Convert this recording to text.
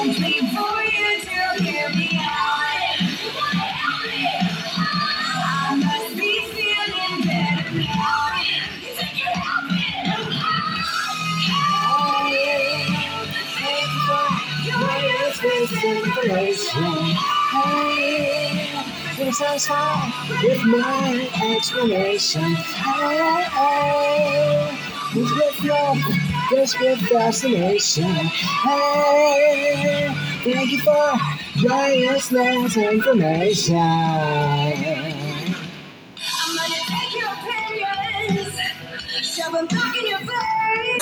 complete for you to hear me out. I must be feeling better now. You think you help me? You're satisfied with my explanation. Hey, it's with love, just with fascination. Hey, thank you for your useless information. I'm gonna take your opinions, shove them back in your face.